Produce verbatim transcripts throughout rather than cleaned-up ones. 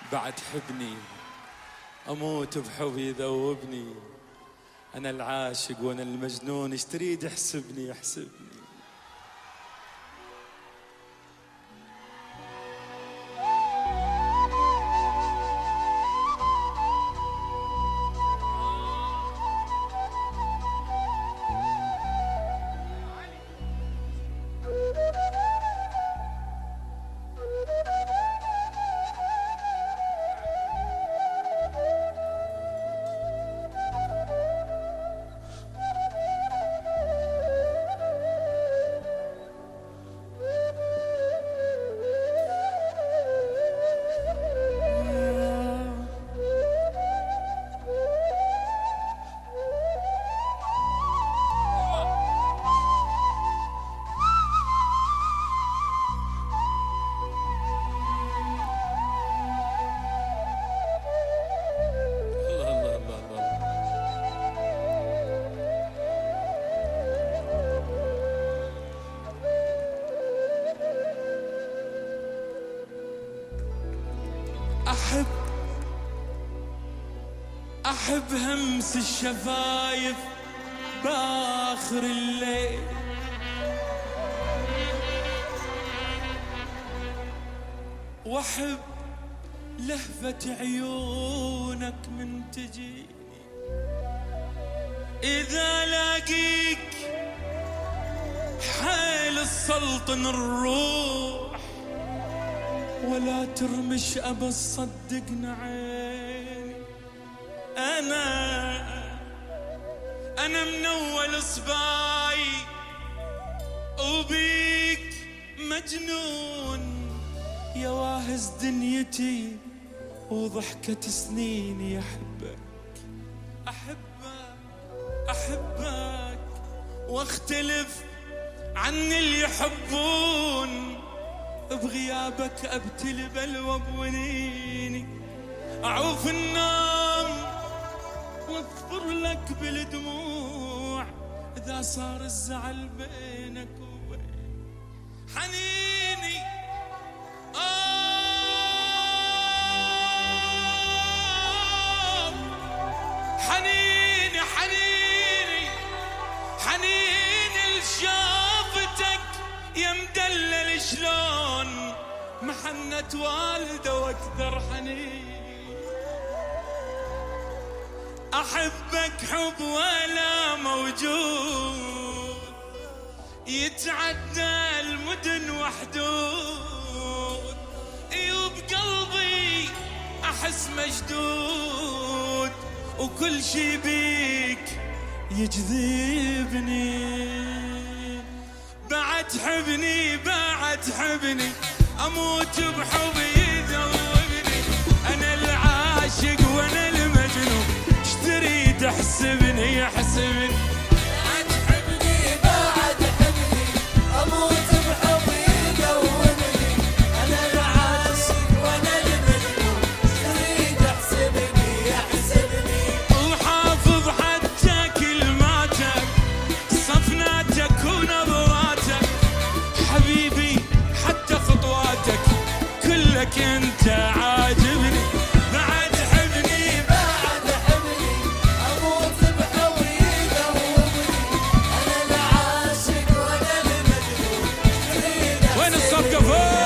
بعد حبني أموت بحبي يذوبني. أنا العاشق وأنا المجنون، ايش تريد احسبني احسبني. أحب أحب همس الشفايف بآخر الليل، وأحب لهفة عيونك من تجيني. إذا لاقيك حيل السلطن الروح، ولا ترمش أبى تصدقنا عيني. أنا أنا من أول صباي وبيك مجنون، يا واهز دنيتي وضحكة سنيني. أحبك أحبك أحبك واختلف عن اللي يحبون، بغيابك أبتل بلوى بونيني. أعوف النوم واظفر لك بالدموع، إذا صار الزعل بينك وبين حنيني. آه حنيني حنيني حنيني لشوفتك يا مدلل، شلون محنة والده واكثر حنين. أحبك حب ولا موجود، يتعدى المدن وحدود. وبقلبي أحس مشدود، وكل شي بيك يجذبني. بعد حبني بعد حبني أموت بحبي يذوبني. أنا العاشق وأنا المجنون، ايش تريد احسبني احسبني. بعد حبني بعد حبني أموت بحبي يذوبني. أنا العاشق وأنا المجنون، ايش تريد احسبني احسبني. وحافظ حتى كلماتك، صفناتك ونبضاتك، حبيبي حتى خطواتك كلك انت عاجبني. بعد حبني بعد حبني أموت بحبي يذوبني. أنا العاشق وأنا المجنون، تريد وين الصفقة فوق؟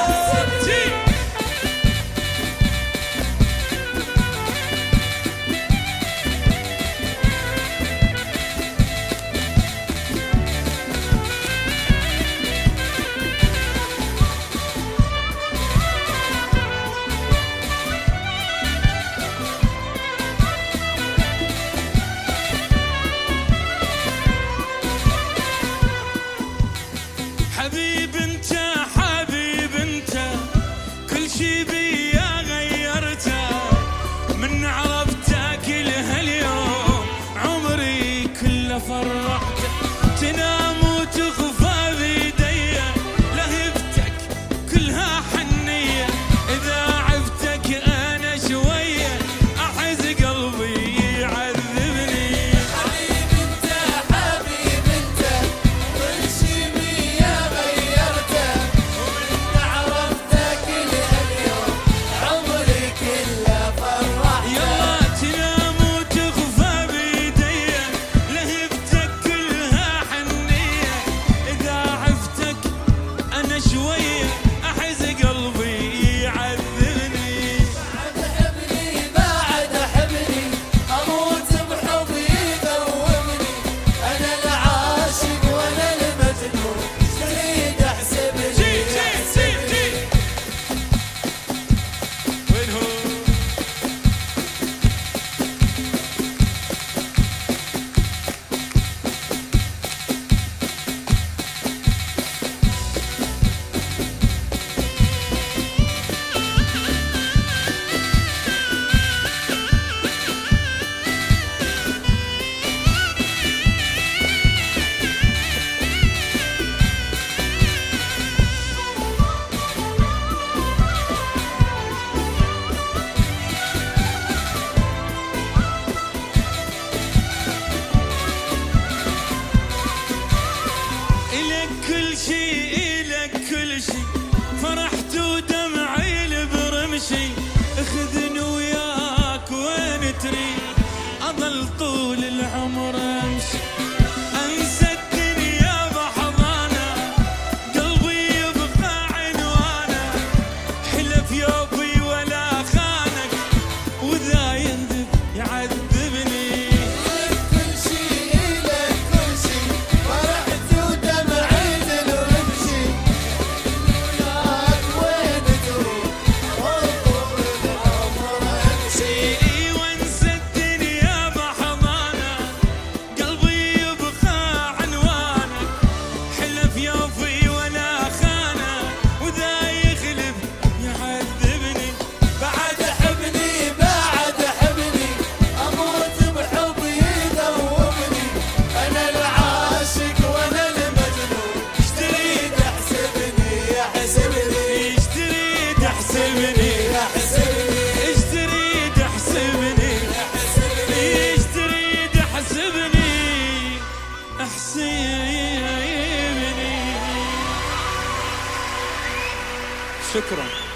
احسبني احسبني ايش تريد احسبني ايش تريد احسبني احسبني. شكرا.